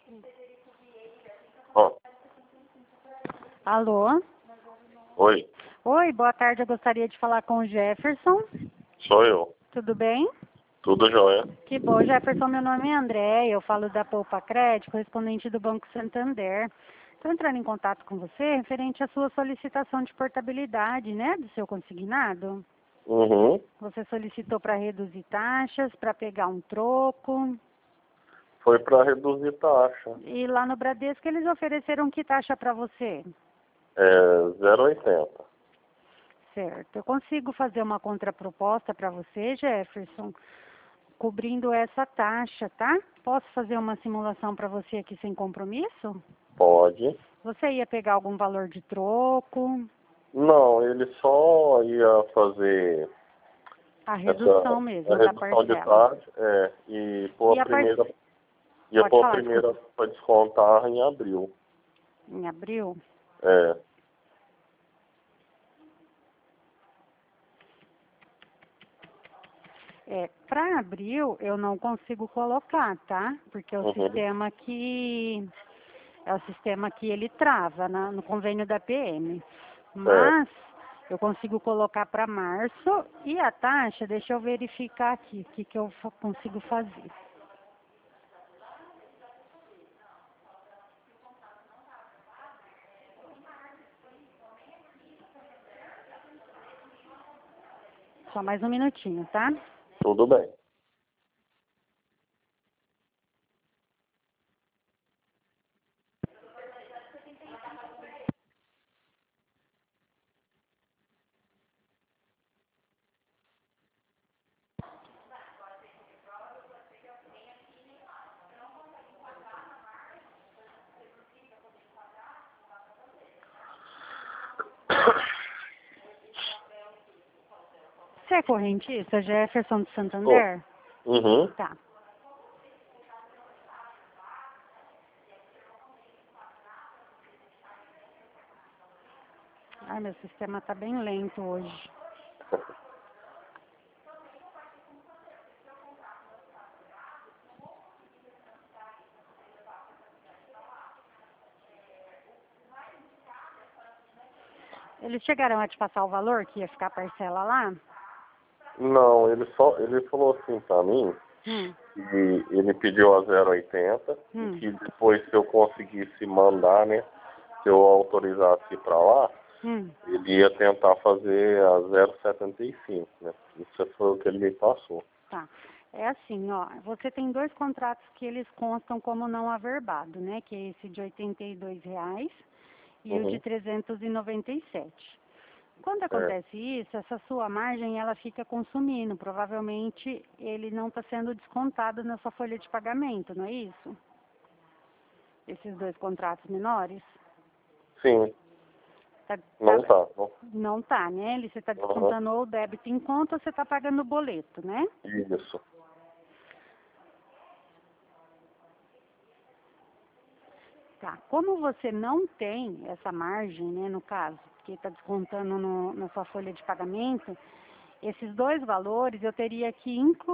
Ó, Alô? oi, Oi, boa tarde. Eu gostaria de falar com o Jefferson. sou eu. Tudo bem? Tudo jóia? Que bom, Jefferson. Meu nome é André. Eu falo da Poupa Crédito, correspondente do Banco Santander. Estou entrando em contato com você referente à sua solicitação de portabilidade, né, do seu consignado. Uhum. Você solicitou para reduzir taxas, para pegar um troco. Foi para reduzir taxa. E lá no Bradesco eles ofereceram que taxa para você? É 0,80. Certo. Eu consigo fazer uma contraproposta para você, Jefferson, cobrindo essa taxa, tá? Posso fazer uma simulação para você aqui sem compromisso? Pode. Você ia pegar algum valor de troco? Não, ele só ia fazer A redução a mesmo da redução de parcela. taxa, e pôr E a a primeira, parcela? ia Pode pôr a falar, primeira desculpa. para descontar em abril. Em abril? É. Para abril eu não consigo colocar, tá? Porque é o Uhum. sistema que ele trava no convênio da PM. É. Mas eu consigo colocar para março e a taxa, deixa eu verificar aqui o que eu consigo fazer. Só mais um minutinho, tá? Tudo bem. Você é correntista, Jefferson de Tô. Santander? Uhum. Tá. Ai, meu sistema tá bem lento hoje. Eles chegaram a te passar o valor que ia ficar a parcela lá? Não, ele falou assim para mim Hum, que ele pediu a 0,80 e hum, que depois se eu conseguisse mandar, né, se eu autorizasse para lá, hum. ele ia tentar fazer a 0,75, né? Isso foi o que ele me passou. Tá. É assim, ó, você tem dois contratos que eles constam como não averbado, né? Que é esse de R$ 82 e o de Uhum. 397. Quando É, acontece isso, essa sua margem ela fica consumindo. Provavelmente ele não está sendo descontado na sua folha de pagamento, não é isso? Esses dois contratos menores? sim, Tá, não tá. Não. não tá, né? Você está Uhum. descontando ou o débito em conta ou você está pagando o boleto, né? Isso. Tá. Como você não tem essa margem, né, no caso, que está descontando na sua folha de pagamento, esses dois valores eu teria que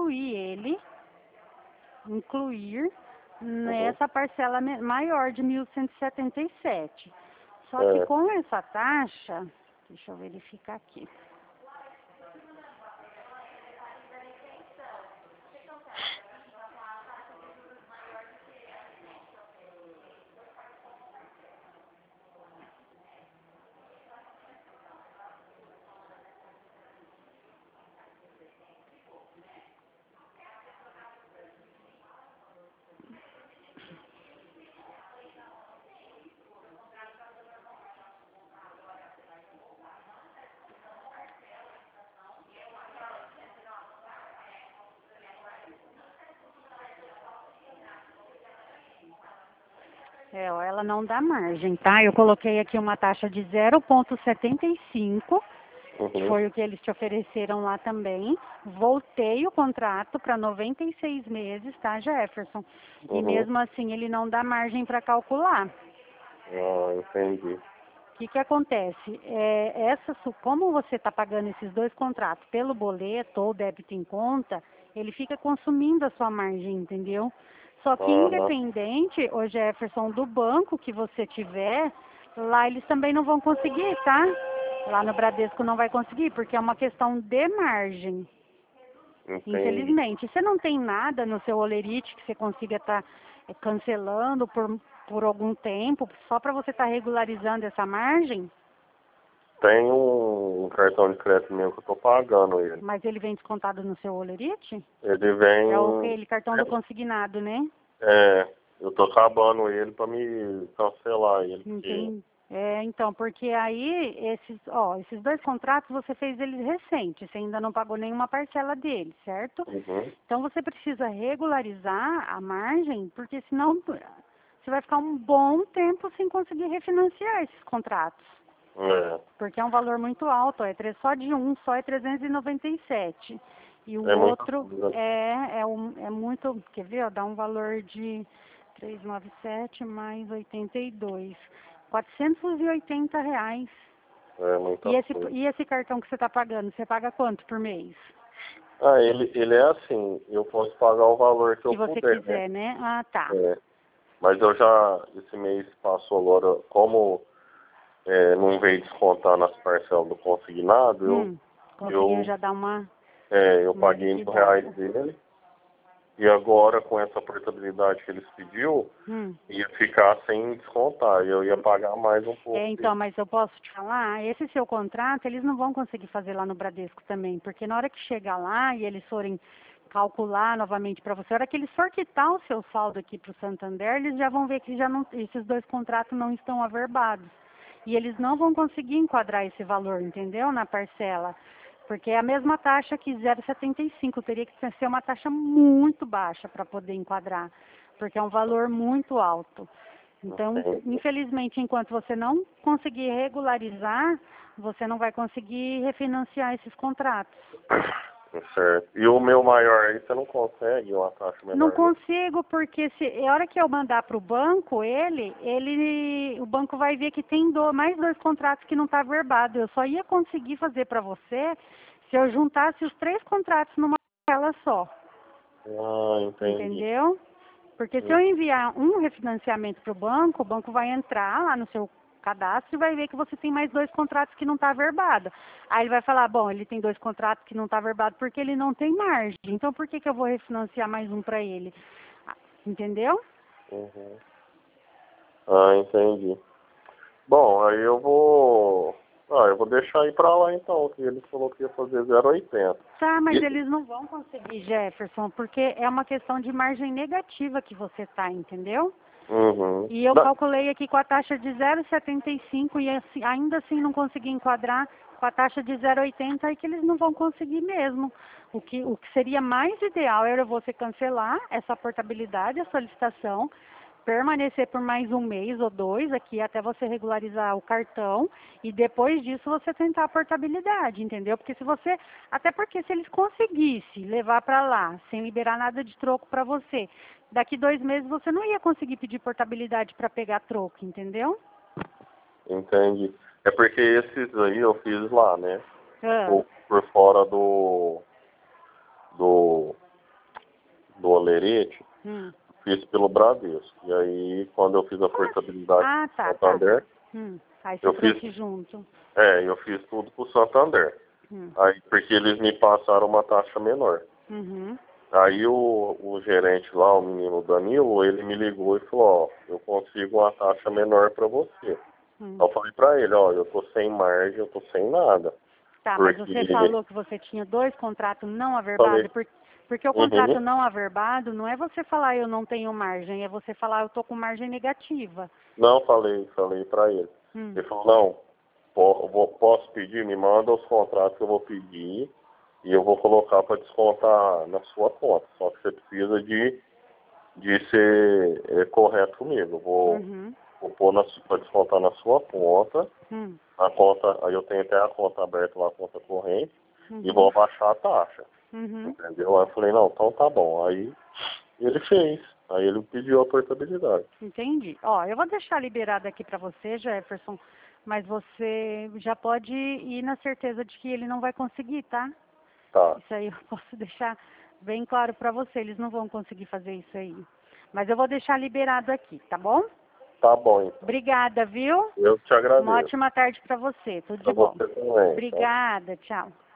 incluir Uhum. nessa parcela maior de 1.177. Só que É. com essa taxa, deixa eu verificar aqui. Ó, ela não dá margem, tá? Eu coloquei aqui uma taxa de 0,75, que Uhum. foi o que eles te ofereceram lá também. Voltei o contrato para 96 meses, tá, Jefferson? E Uhum. mesmo assim ele não dá margem para calcular. Ah, entendi. O que acontece? Como você está pagando esses dois contratos pelo boleto ou débito em conta, ele fica consumindo a sua margem, entendeu? Só que Aham. independente, ô Jefferson, do banco que você tiver, lá eles também não vão conseguir, tá? Lá no Bradesco não vai conseguir, porque é uma questão de margem. Entendi. Infelizmente. Você não tem nada no seu Olerite que você consiga estar cancelando por algum tempo, só para você estar regularizando essa margem? Tem um cartão de crédito meu que eu tô pagando ele. Mas ele vem descontado no seu Olerite? Ele É vem. aquele cartão do consignado, né? É, eu tô acabando ele pra me cancelar ele, porque. Entendi. Então, porque aí esses dois contratos você fez eles recentes, você ainda não pagou nenhuma parcela deles, certo? Uhum. Então você precisa regularizar a margem, porque senão você vai ficar um bom tempo sem conseguir refinanciar esses contratos. É. Porque é um valor muito alto, só de um só é 397. E o É muita outro coisa. é muito, quer ver, ó, dá um valor de 397 mais 82. R$ 480. É muita coisa. E esse cartão que você está pagando, você paga quanto por mês? Ah, ele é assim, eu posso pagar o valor que eu Se você puder, né? quiser, né? Ah, tá. É. Mas eu esse mês passou agora, como não veio descontar nas parcelas do consignado, Conseguiu eu, já dar eu uma paguei R$ 1.000 liquidada. dele. E agora, com essa portabilidade que eles pediu, Hum. ia ficar sem descontar. E eu ia pagar mais um pouco dele. Então, mas eu posso te falar, esse seu contrato, eles não vão conseguir fazer lá no Bradesco também, porque na hora que chegar lá e eles forem calcular novamente para você, na hora que eles for quitar o seu saldo aqui para o Santander, eles já vão ver que já não, esses dois contratos não estão averbados. E eles não vão conseguir enquadrar esse valor, entendeu? Na parcela. Porque é a mesma taxa que 0,75. Teria que ser uma taxa muito baixa para poder enquadrar, porque é um valor muito alto. Então, Entendi. infelizmente, enquanto você não conseguir regularizar, você não vai conseguir refinanciar esses contratos. Certo. E o meu maior aí, você não consegue uma taxa Não menor, não? consigo, porque a hora que eu mandar para o banco, o banco vai ver que tem mais dois contratos que não está averbado. Eu só ia conseguir fazer para você se eu juntasse os três contratos numa tela só, Ah, entendi. entendeu? Porque se eu enviar um refinanciamento para o banco vai entrar lá no seu cadastro e vai ver que você tem mais dois contratos que não está averbado. Aí ele vai falar, bom, ele tem dois contratos que não está averbado porque ele não tem margem. Então por que eu vou refinanciar mais um para ele? Entendeu? Uhum. Ah, entendi. Bom, aí eu vou. Ah, eu vou deixar aí pra lá então, que ele falou que ia fazer 0,80. Tá, mas E... eles não vão conseguir, Jefferson, porque é uma questão de margem negativa que você tá, entendeu? Uhum. E eu calculei aqui com a taxa de 0,75 e ainda assim não consegui enquadrar com a taxa de 0,80 e que eles não vão conseguir mesmo. O que seria mais ideal era você cancelar essa portabilidade, a solicitação, permanecer por mais um mês ou dois aqui até você regularizar o cartão e depois disso você tentar a portabilidade, entendeu? Até porque se eles conseguissem levar para lá sem liberar nada de troco para você, daqui 2 meses você não ia conseguir pedir portabilidade para pegar troco, entendeu? Entendi. É porque esses aí eu fiz lá, né? Ah, Por fora do, do Olerite, hum. fiz pelo Bradesco. E aí, quando eu fiz a portabilidade Ah, pro tá. Santander, Aí você eu fiz, trouxe junto. eu fiz tudo pro Santander. Hum. Aí, porque eles me passaram uma taxa menor. Uhum. Aí o gerente lá, o menino Danilo, ele me ligou e falou, ó, eu consigo uma taxa menor para você. Hum. Eu falei para ele, ó, eu tô sem margem, eu tô sem nada. Tá, mas Porque você falou que você tinha dois contratos não falei, averbados, porque o contrato uhum, não averbado não é você falar eu não tenho margem, é você falar eu tô com margem negativa. não, falei para ele. Hum. Ele falou, não, posso pedir, me manda os contratos que eu vou pedir e eu vou colocar para descontar na sua conta. Só que você precisa de ser correto comigo. Eu Uhum. vou pôr para descontar na sua conta. Hum. A conta, aí eu tenho até a conta aberta lá, a conta corrente, e vou Uhum. abaixar a taxa. Uhum. Entendeu? Aí eu falei, não, então tá bom. Aí ele fez. Aí ele pediu a portabilidade. Entendi. Ó, eu vou deixar liberado aqui para você, Jefferson, mas você já pode ir na certeza de que ele não vai conseguir, tá? Tá. Isso aí eu posso deixar bem claro para você, eles não vão conseguir fazer isso aí. Mas eu vou deixar liberado aqui, tá bom? Tá bom, então. Obrigada, viu? Eu te agradeço. Uma ótima tarde para você. Tudo de Pra bom. você também. Tá? Obrigada, tchau.